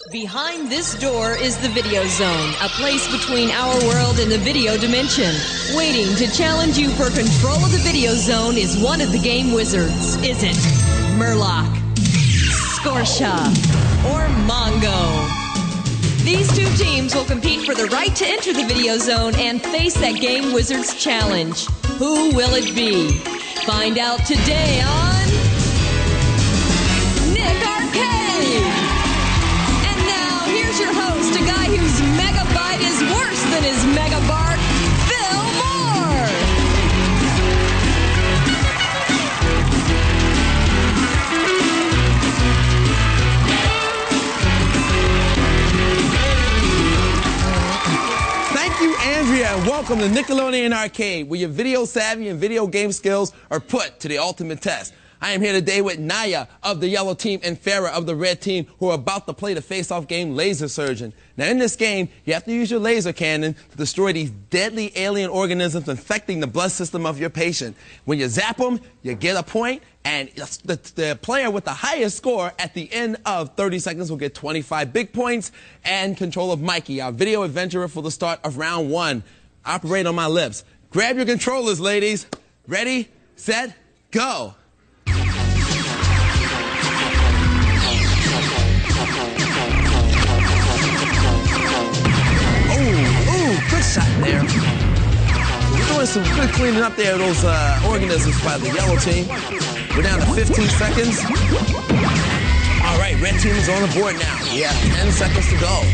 Behind this door is the Video Zone, a place between our world and the video dimension. Waiting to challenge you for control of the Video Zone is one of the game wizards. Is it Murloc, Scortia, or Mongo? These two teams will compete for the right to enter the Video Zone and face that game wizard's challenge. Who will it be? Find out today on Nick Arcade! Here's your host, a guy whose megabyte is worse than his megabark, Phil Moore. Thank you, Andrea, and welcome to Nickelodeon Arcade, where your video savvy and video game skills are put to the ultimate test. I am here today with Naya of the yellow team and Farah of the red team, who are about to play the face-off game Laser Surgeon. Now, in this game, you have to use your laser cannon to destroy these deadly alien organisms infecting the blood system of your patient. When you zap them, you get a point, and the player with the highest score at the end of 30 seconds will get 25 big points and control of Mikey, our video adventurer, for the start of round 1. Operate on my lips. Grab your controllers, ladies. Ready, set, go. Good shot there. We're doing some good cleaning up there of those organisms by the yellow team. We're down to 15 seconds. All right, red team is on the board now. We have 10 seconds to go.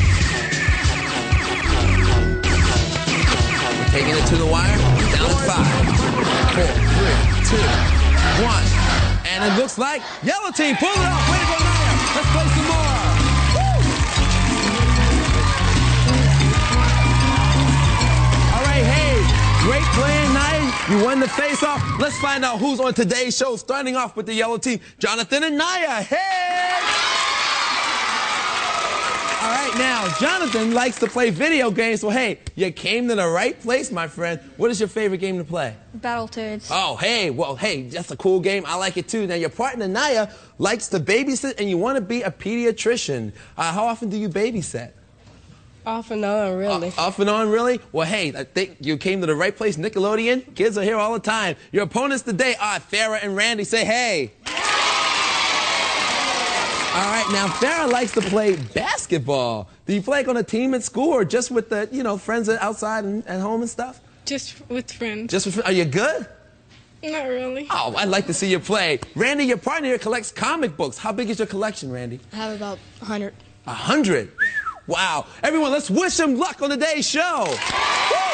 We're taking it to the wire. Down to 5, 4, 3, 2, 1. And it looks like yellow team pulled it off. Way to go, Naya. Let's play some more. Great playing, Naya. You won the face-off. Let's find out who's on today's show, starting off with the yellow team, Jonathan and Naya. Hey! All right, now, Jonathan likes to play video games, so hey, you came to the right place, my friend. What is your favorite game to play? Battletoads. Oh, hey, well, hey, that's a cool game. I like it, too. Now, your partner, Naya, likes to babysit, and you want to be a pediatrician. How often do you babysit? Off and on, really. Off and on, really? Well, hey, I think you came to the right place, Nickelodeon. Kids are here all the time. Your opponents today are Farah and Randy. Say hey. All right, now, Farah likes to play basketball. Do you play like on a team at school or just with the, friends outside and at home and stuff? Just with friends. Just with friends. Are you good? Not really. Oh, I'd like to see you play. Randy, your partner here collects comic books. How big is your collection, Randy? I have about 100. 100? Wow. Everyone, let's wish him luck on today's show. Woo!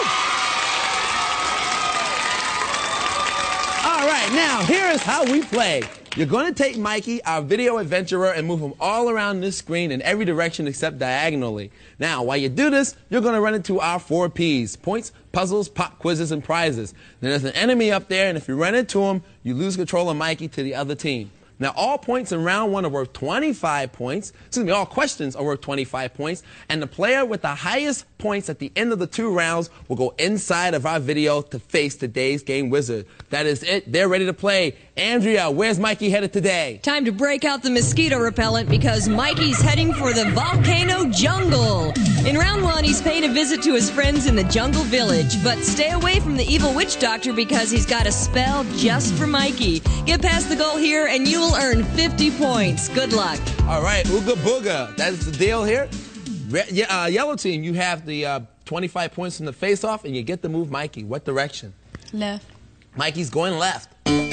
All right, now, here is how we play. You're going to take Mikey, our video adventurer, and move him all around this screen in every direction except diagonally. Now, while you do this, you're going to run into our 4 Ps: points, puzzles, pop quizzes, and prizes. Then there's an enemy up there, and if you run into him, you lose control of Mikey to the other team. Now, all points in round 1 are worth 25 points. Excuse me, all questions are worth 25 points. And the player with the highest points at the end of the 2 rounds will go inside of our video to face today's game wizard. That is it. They're ready to play. Andrea, where's Mikey headed today? Time to break out the mosquito repellent because Mikey's heading for the volcano jungle. In round 1, he's paying a visit to his friends in the jungle village. But stay away from the evil witch doctor because he's got a spell just for Mikey. Get past the goal here and you will earn 50 points. Good luck. All right, Ooga Booga. That's the deal here. Yellow team, you have the 25 points from the face-off, and you get to move Mikey. What direction? Left. Mikey's going left.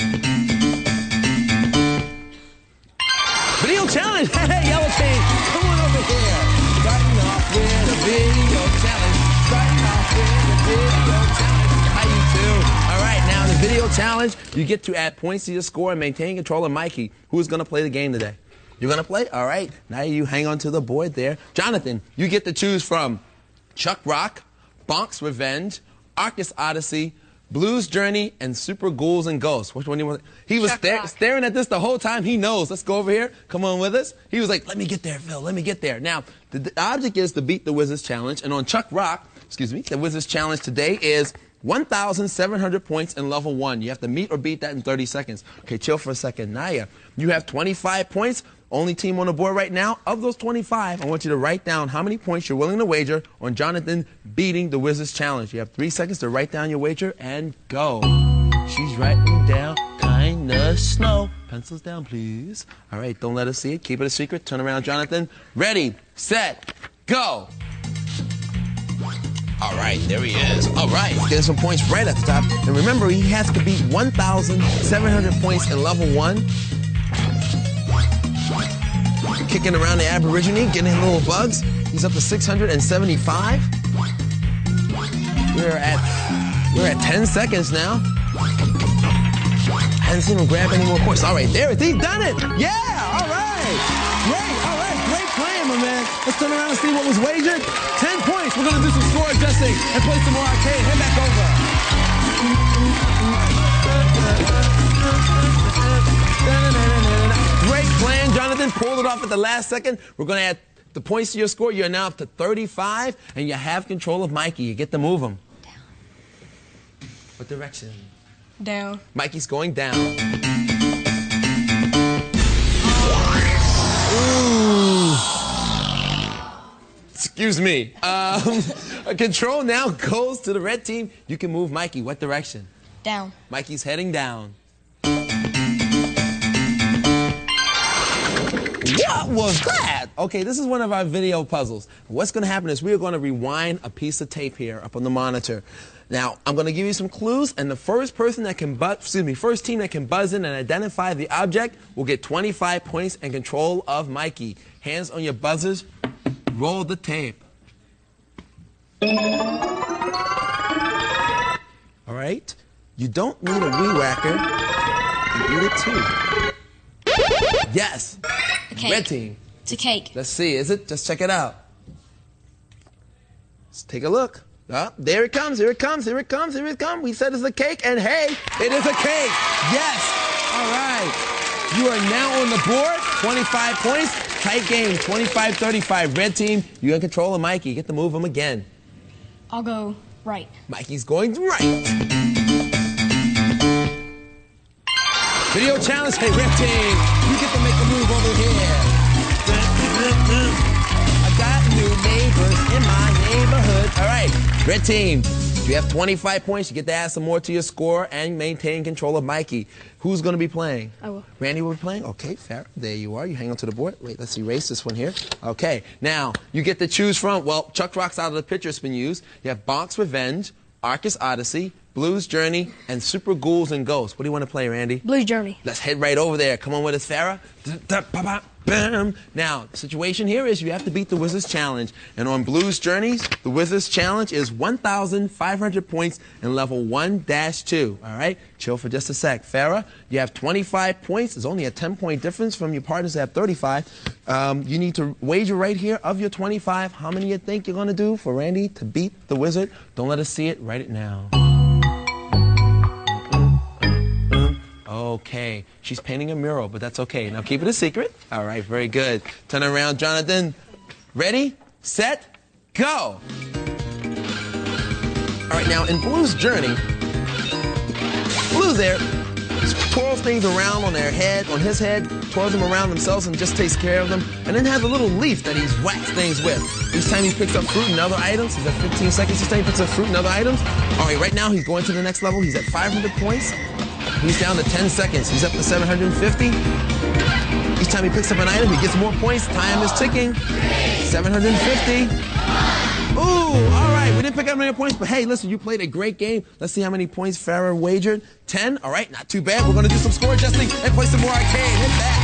Video challenge. Hey, yellow team, come on over here. Starting off with a video challenge. Starting off with a video challenge. How you do? All right, now the video challenge, you get to add points to your score and maintain control of Mikey. Who's going to play the game today? You're going to play? All right. Now you hang on to the board there. Jonathan, you get to choose from Chuck Rock, Bonk's Revenge, Arcus Odyssey, Blues Journey, and Super Ghouls and Ghosts. Which one do you want? He was staring at this the whole time. He knows. Let's go over here. Come on with us. He was like, let me get there, Phil. Let me get there. Now, the object is to beat the Wizards Challenge. And on Chuck Rock, the Wizards Challenge today is 1,700 points in level 1. You have to meet or beat that in 30 seconds. Okay, chill for a second. Naya, you have 25 points Only team on the board right now. Of those 25, I want you to write down how many points you're willing to wager on Jonathan beating the Wizards Challenge. You have 3 seconds to write down your wager and go. She's writing down kinda slow. Pencils down, please. All right, don't let us see it. Keep it a secret. Turn around, Jonathan. Ready, set, go. All right, there he is. All right, getting some points right at the top. And remember, he has to beat 1,700 points in level 1. Kicking around the Aborigine, getting little bugs. He's up to 675. We're at 10 seconds now. Haven't seen him grab any more points. All right, there it is. He's done it. Yeah, all right. Great, all right. Great playing, my man. Let's turn around and see what was wagered. 10 points. We're going to do some score adjusting and play some more arcade. Head back over. Great plan, Jonathan. Pulled it off at the last second. We're going to add the points to your score. You're now up to 35, and you have control of Mikey. You get to move him. Down. What direction? Down. Mikey's going down. Ooh. Excuse me. Control now goes to the red team. You can move Mikey. What direction? Down. Mikey's heading down. What was that? Okay, this is one of our video puzzles. What's going to happen is we are going to rewind a piece of tape here up on the monitor. Now, I'm going to give you some clues, and the first team that can buzz in and identify the object will get 25 points and control of Mikey. Hands on your buzzers. Roll the tape. All right? You don't need a weed whacker. You need it too. Yes. A cake. Red team. It's a cake. Let's see. Is it? Just check it out. Let's take a look. Oh, there it comes. Here it comes. Here it comes. Here it comes. We said it's a cake, and hey, it is a cake. Yes. All right. You are now on the board. 25 points. Tight game. 25-35. Red team, you're in control of Mikey. You get to move him again. I'll go right. Mikey's going right. Video challenge. Hey, red team, you get to make a move over here. I got new neighbors in my neighborhood. All right, red team, you have 25 points. You get to add some more to your score and maintain control of Mikey. Who's going to be playing? I will. Randy will be playing? Okay, fair. There you are. You hang on to the board. Wait, let's erase this one here. Okay, now you get to choose from, well, Chuck Rock's out of the picture. It's been used. You have Bonk's Revenge, Arcus Odyssey, Blues Journey, and Super Ghouls and Ghosts. What do you want to play, Randy? Blues Journey. Let's head right over there. Come on with us, Farrah. Now, the situation here is you have to beat the Wizards Challenge. And on Blues Journeys, the Wizards Challenge is 1,500 points in level 1-2. All right? Chill for just a sec. Farrah, you have 25 points. There's only a 10-point difference from your partners that have 35. You need to wager right here of your 25. How many you think you're going to do for Randy to beat the Wizard? Don't let us see it. Write it now. Okay, she's painting a mural, but that's okay. Now keep it a secret. All right, very good. Turn around, Jonathan. Ready, set, go. All right, now in Blue's Journey, Blue's there twirls things around on their head, on his head, twirls them around themselves and just takes care of them, and then has a little leaf that he's whacks things with. Each time he picks up fruit and other items, he's at 15 seconds. Each time he picks up fruit and other items. All right, right now he's going to the next level. He's at 500 points. He's down to 10 seconds. He's up to 750. Each time he picks up an item, he gets more points. Time is ticking. 750. Ooh, all right. We didn't pick up many points, but hey, listen, you played a great game. Let's see how many points Farrah wagered. 10. All right, not too bad. We're going to do some score adjusting and play some more arcade. Hit that.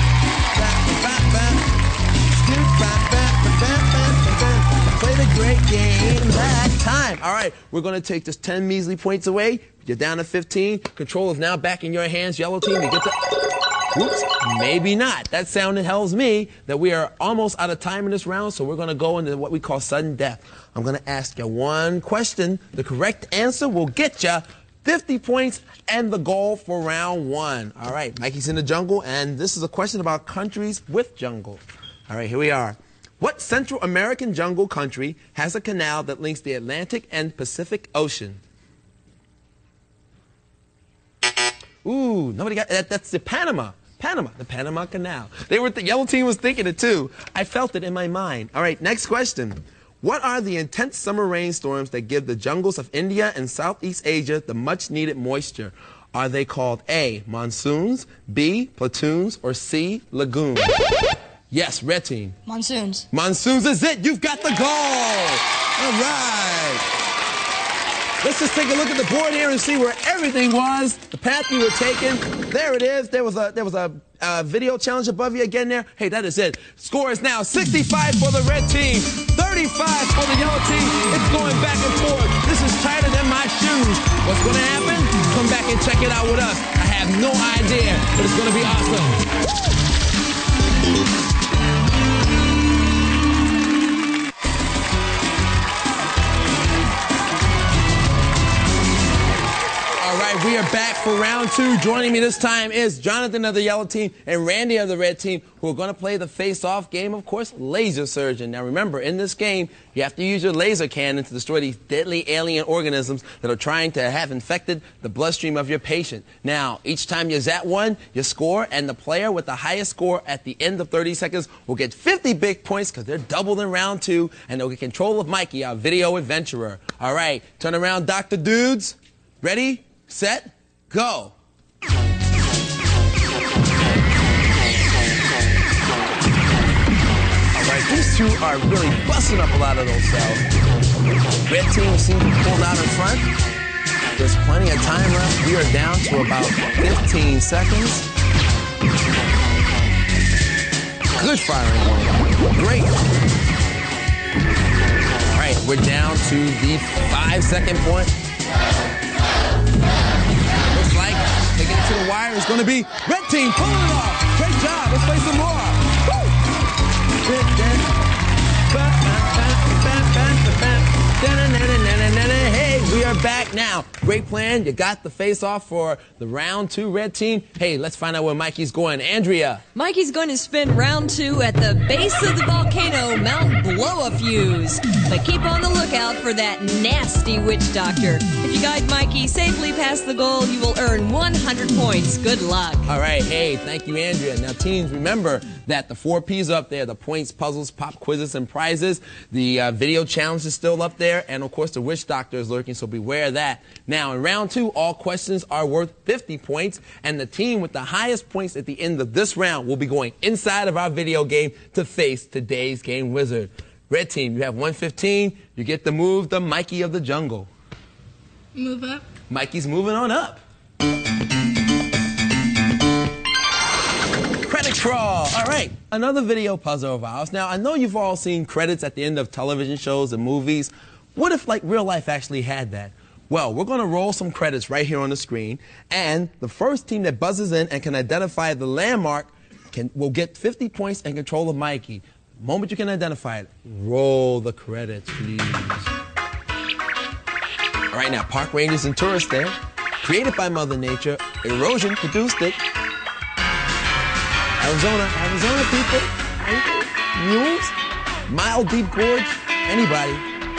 Play the great game that time. All right, we're going to take just 10 measly points away. You're down to 15. Control is now back in your hands. Yellow team, you get to... Whoops, maybe not. That sound tells me that we are almost out of time in this round, so we're going to go into what we call sudden death. I'm going to ask you one question. The correct answer will get you 50 points and the goal for round 1. All right, Mikey's in the jungle, and this is a question about countries with jungle. All right, here we are. What Central American jungle country has a canal that links the Atlantic and Pacific Ocean? Ooh, nobody got that. That's the Panama. Panama, the Panama Canal. The yellow team was thinking it too. I felt it in my mind. All right, next question. What are the intense summer rainstorms that give the jungles of India and Southeast Asia the much-needed moisture? Are they called A, monsoons, B, platoons, or C, lagoons? Yes, red team. Monsoons. Monsoons is it. You've got the goal. All right. Let's just take a look at the board here and see where everything was. The path you were taking. There it is. There was a video challenge above you again there. Hey, that is it. Score is now 65 for the red team, 35 for the yellow team. It's going back and forth. This is tighter than my shoes. What's going to happen? Come back and check it out with us. I have no idea, but it's going to be awesome. We are back for round two. Joining me this time is Jonathan of the yellow team and Randy of the red team, who are going to play the face-off game, of course, Laser Surgeon. Now remember, in this game, you have to use your laser cannon to destroy these deadly alien organisms that are trying to have infected the bloodstream of your patient. Now, each time you zap one, you score, and the player with the highest score at the end of 30 seconds will get 50 big points because they're doubled in round two, and they'll get control of Mikey, our video adventurer. All right, turn around, Dr. Dudes. Ready? Set, go. All right, these two are really busting up a lot of those cells. Red team seems to be pulled out in front. There's plenty of time left. We are down to about 15 seconds. Good firing going on. Great. All right, we're down to the 5-second point. Looks like taking it to the wire is going to be red team pulling it off. Great job. Let's play some more. Hey, we are back now. Great plan. You got the face-off for the round two red team. Hey, let's find out where Mikey's going. Andrea. Mikey's going to spend round two at the base of the volcano, Mount Blow-A-Fuse. But keep on the lookout for that nasty witch doctor. If you guide Mikey safely past the goal, you will earn 100 points. Good luck. All right. Hey, thank you, Andrea. Now, teams, remember that the 4 P's are up there, the points, puzzles, pop quizzes, and prizes. The video challenge is still up there. And, of course, the witch doctor is lurking, so beware of that. Now, in round two, all questions are worth 50 points. And the team with the highest points at the end of this round will be going inside of our video game to face today's game wizard. Red team, you have 115. You get to move the Mikey of the jungle. Move up. Mikey's moving on up. Credit crawl. All right, another video puzzle of ours. Now, I know you've all seen credits at the end of television shows and movies. What if, like, real life actually had that? Well, we're going to roll some credits right here on the screen, and the first team that buzzes in and can identify the landmark will get 50 points and control of Mikey. The moment you can identify it, roll the credits, please. All right, now, park rangers and tourists there. Created by Mother Nature. Erosion produced it. Arizona people. Mules. Mile Deep Gorge. Anybody.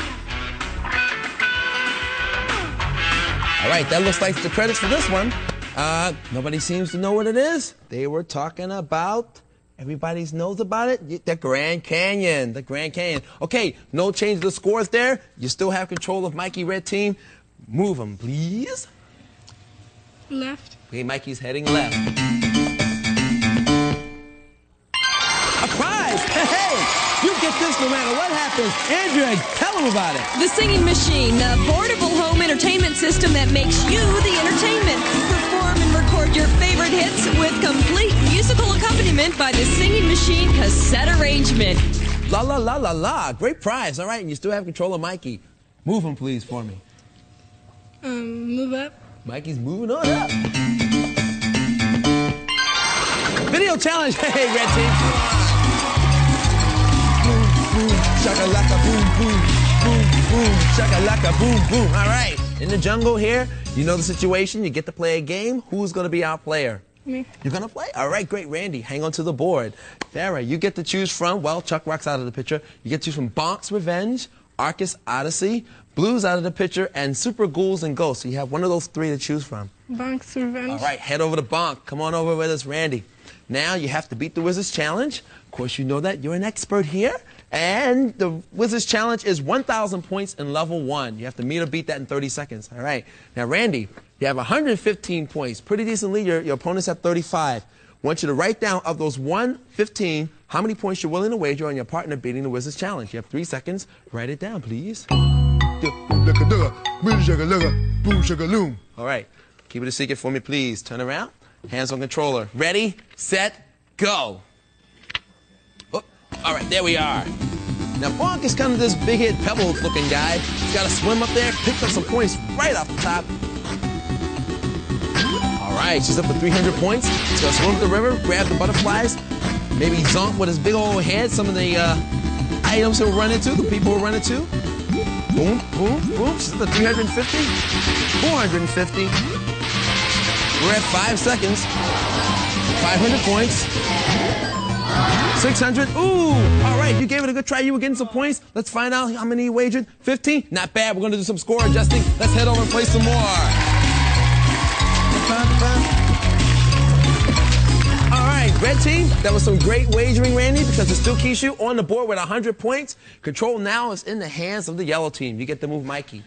All right, that looks like the credits for this one. Nobody seems to know what it is. They were talking about, everybody knows about it, the Grand Canyon. The Grand Canyon. Okay, no change to the scores there. You still have control of Mikey Red Team. Move them, please. Left. Okay, Mikey's heading left. A prize! Hey! You get this no matter what happens. Andrea, tell them about it. The Singing Machine, a portable home entertainment system that makes you the entertainment. Perform and record your favorite hits with complete musical accompaniment by the Singing Machine cassette arrangement. La la la la la. Great prize. All right, and you still have control of Mikey. Move him, please, for me. Move up. Mikey's moving on up. Video challenge. Hey, Red Team. Boom, boom, shakalaka, boom, boom, boom, boom, shakalaka, boom, boom. All right, in the jungle here, you know the situation. You get to play a game. Who's going to be our player? Me. You're going to play? All right, great. Randy, hang on to the board. Farrah, you get to choose from, well, Chuck Rock's out of the picture. You get to choose from Bonk's Revenge, Arcus Odyssey, Blues out of the picture, and Super Ghouls and Ghosts. So you have one of those three to choose from. Bonk's Revenge. All right, head over to Bonk. Come on over with us, Randy. Now you have to beat the Wizards Challenge. Of course, you know that. You're an expert here. And the Wizards Challenge is 1,000 points in level 1. You have to meet or beat that in 30 seconds. All right. Now, Randy, you have 115 points. Pretty decent lead. Your opponents have 35. I want you to write down of those 115 how many points you're willing to wager on your partner beating the Wizards Challenge. You have 3 seconds. Write it down, please. All right. Keep it a secret for me, please. Turn around. Hands on controller. Ready, set, go. Oh, all right, there we are. Now, Bonk is kind of this big-head pebble-looking guy. He's got to swim up there, pick up some points right off the top. All right, she's up for 300 points. She's going to swim up the river, grab the butterflies, maybe zonk with his big old head some of the items he'll run into, the people he'll run into. Boom, boom, boom. She's up to 350, 450. We're at 5 seconds. 500 points. 600. Ooh, all right, you gave it a good try. You were getting some points. Let's find out how many you wagered. 15? Not bad. We're going to do some score adjusting. Let's head over and play some more. All right, red team, that was some great wagering, Randy, because it still keeps you on the board with 100 points. Control now is in the hands of the yellow team. You get to move Mikey.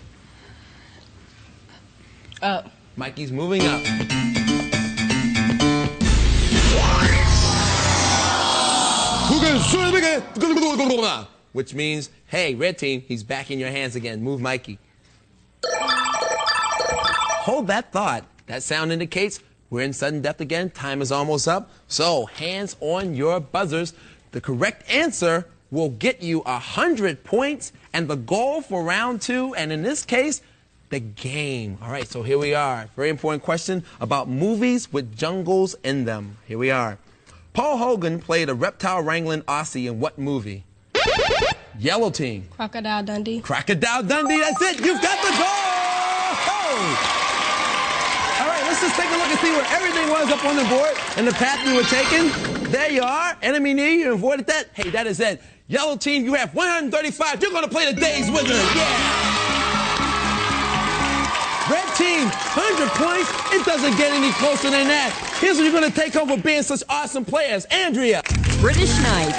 Up. Mikey's moving up. Which means, hey, red team, he's back in your hands again. Move Mikey. Hold that thought. That sound indicates we're in sudden death again. Time is almost up. So, hands on your buzzers. The correct answer will get you 100 points and the goal for round 2, and in this case, the game. All right, so here we are. Very important question about movies with jungles in them. Here we are. Paul Hogan played a reptile wrangling Aussie in what movie? Yellow team. Crocodile Dundee. Crocodile Dundee, that's it. You've got the goal! All right, let's just take a look and see where everything was up on the board and the path we were taking. There you are. Enemy near you. Avoided that. Hey, that is it. Yellow team, you have 135. You're going to play the Days Wizard. Yeah! Red team, 100 points. It doesn't get any closer than that. Here's what you're going to take home for being such awesome players. Andrea. British Knights.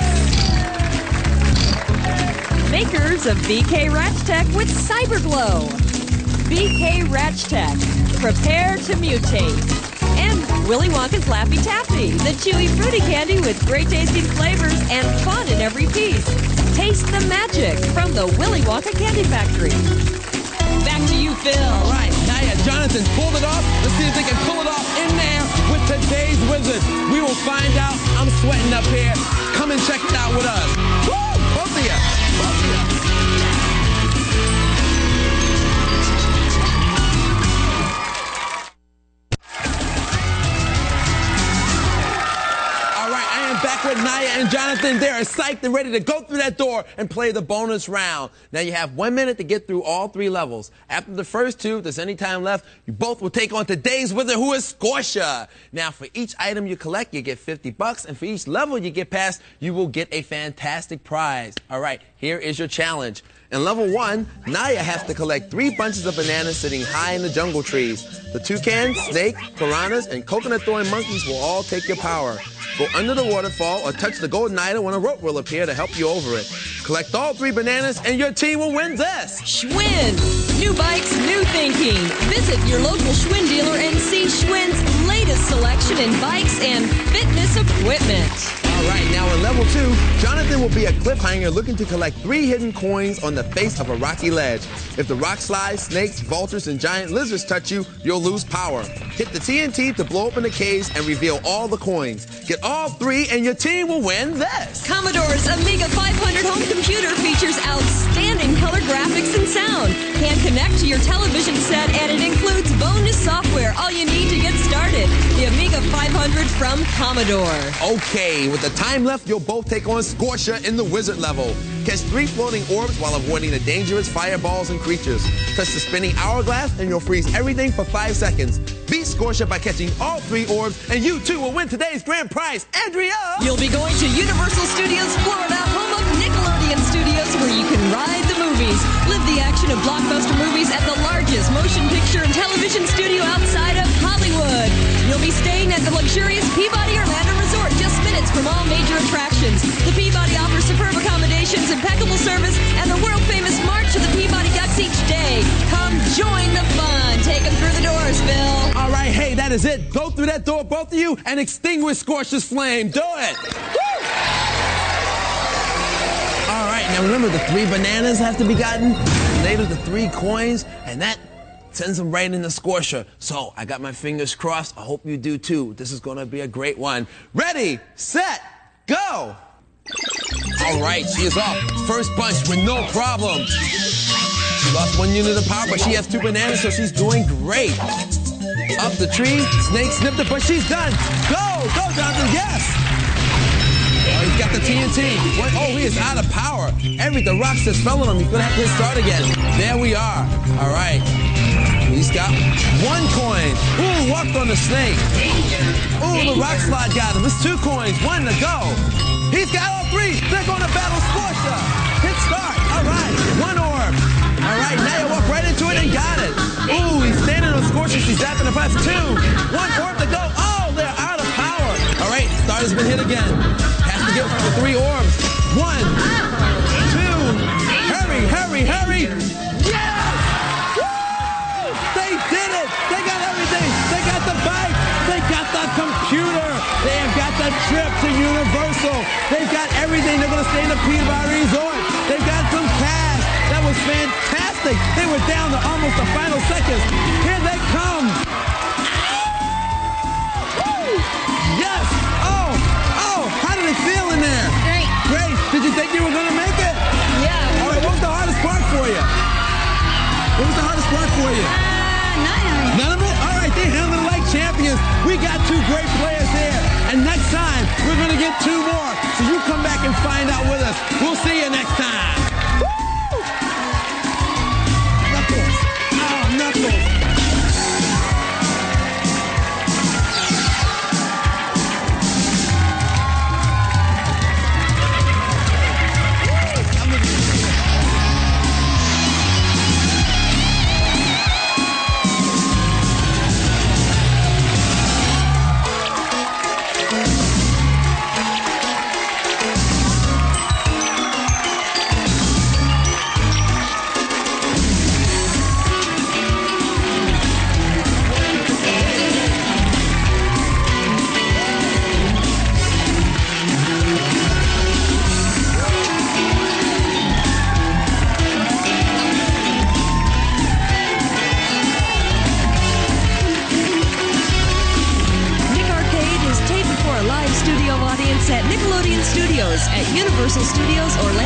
Makers of BK Ratchtech with Cyberglow. BK Ratchtech. Prepare to mutate. And Willy Wonka's Laffy Taffy, the chewy fruity candy with great tasting flavors and fun in every piece. Taste the magic from the Willy Wonka Candy Factory. Back to you, Phil. All right, Naya, Jonathan pulled it off. Let's see if they can pull it off in there with today's Wizard. We will find out. I'm sweating up here. Come and check it out with us. Woo! Both of you. Both of you. Back with Naya and Jonathan. They are psyched and ready to go through that door and play the bonus round. Now you have 1 minute to get through all 3 levels. After the first 2, if there's any time left, you both will take on today's Wizard, who is Scortia. Now for each item you collect, you get $50, and for each level you get past, you will get a fantastic prize. All right, here is your challenge. In level 1, Naya has to collect 3 bunches of bananas sitting high in the jungle trees. The toucans, snake, piranhas, and coconut-throwing monkeys will all take your power. Go under the waterfall or touch the golden item when a rope will appear to help you over it. Collect all 3 bananas and your team will win this. Schwinn. New bikes, new thinking. Visit your local Schwinn dealer and see Schwinn's latest selection in bikes and fitness equipment. All right, now in level 2, Jonathan will be a cliffhanger looking to collect 3 hidden coins on the face of a rocky ledge. If the rock slides, snakes, vultures, and giant lizards touch you, you'll lose power. Hit the TNT to blow open the caves and reveal all the coins. Get all 3 and your team will win this. Commodore's Amiga 500 home computer features outstanding color graphics and sound. Can connect to your television set and it includes bonus software, all you need to get started. The Amiga 500 from Commodore. Okay, with the time left, you'll both take on Scortia in the Wizard level. Catch 3 floating orbs while avoiding the dangerous fireballs and creatures. Touch the spinning hourglass and you'll freeze everything for 5 seconds. Beat Scortia by catching all 3 orbs and you too will win today's grand prize. Andrea! You'll be going to Universal Studios Florida, home of Nickelodeon Studios, where you can ride the movies. Live the action of blockbuster movies at the largest motion picture and television studio outside of Hollywood. You'll be staying at the luxurious Peabody Orlando that is it. Go through that door, both of you, and extinguish Scorch's flame. Do it. Woo! All right, now remember the 3 bananas have to be gotten. Later, the 3 coins, and that sends them right into Scorcher. So I got my fingers crossed. I hope you do too. This is going to be a great one. Ready, set, go. All right, she is off. First punch with no problem. She lost 1 unit of power, but she has 2 bananas, so she's doing great. Up the tree, Snake snipped it, but she's done. Go, Jonathan, yes. Oh, he's got the TNT. What? Oh, he is out of power. The rocks just fell on him. He's going to have to start again. There we are. All right. He's got 1 coin. Ooh, walked on the snake. Ooh, the rock slide got him. It's 2 coins. 1 to go. He's got all 3. They're going to battle Scorcher. Hit start. All right. 1 orb. All right. Now you walk right into it and got it. Ooh, he's standing on Scorcher. She's zapping the press. 2. 1 orb to go. Oh, they're out of power. All right. Starter's been hit again. Has to get the 3 orbs. 1, 2. Hurry, hurry, hurry. Yes! Woo! They did it. They got everything. They got the bike. They got the computer. They have got the trip to Universal. They've got everything. They're going to stay in the Peabody Resort. They've got some cash. That was fantastic. They were down to almost the final seconds. Here they come. Woo! Yes. Oh, how did it feel in there? Great. Great. Did you think you were going to make it? Yeah. All right, what was the hardest part for you? What was the hardest part for you? None of it? All right, they handled it like champions. We got 2 great players here. And next time, we're going to get 2 more. So you come back and find out with us. We'll see you next time. Woo! Knuckles. Oh, Knuckles. At Nickelodeon Studios at Universal Studios Orlando.